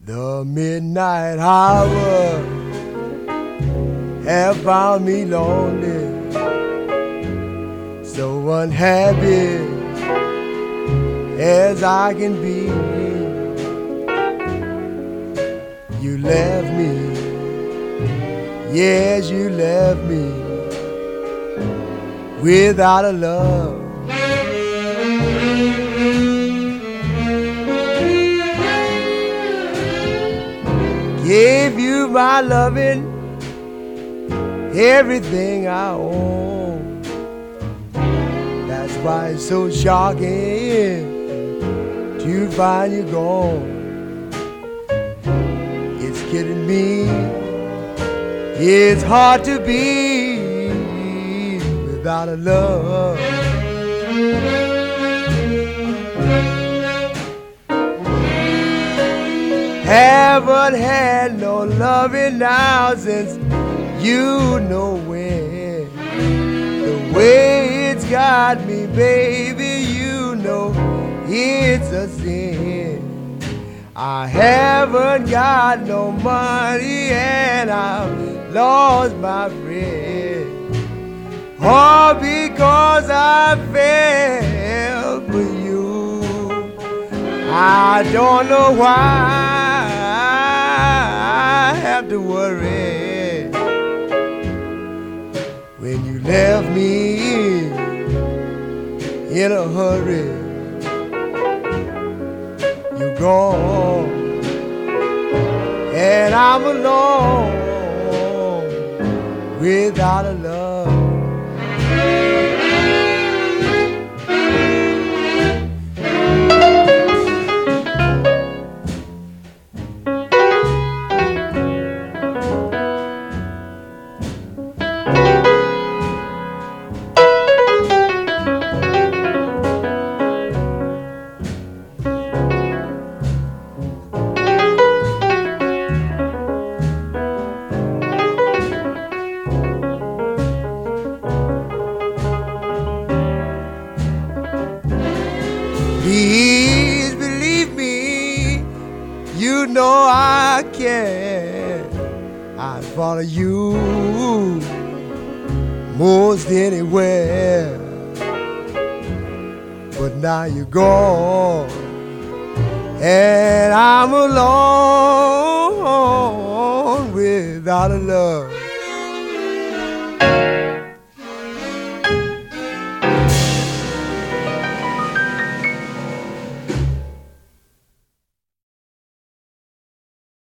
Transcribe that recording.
The midnight hour have found me lonely, so unhappy as I can be. You left me, yes, you left me without a love. Gave you my loving, everything I own. That's why it's so shocking to find you gone. It's kidding me, it's hard to be without a love. Haven't had no loving now since you know when. The way it's got me, baby, you know it's a sin. I haven't got no money and I've lost my friend, all because I fell for you. I don't know why I have to worry when you left me in a hurry. You're gone and I'm alone without a love. Please believe me, you know I care. I'd follow you most anywhere. But now you're gone and I'm alone without a love.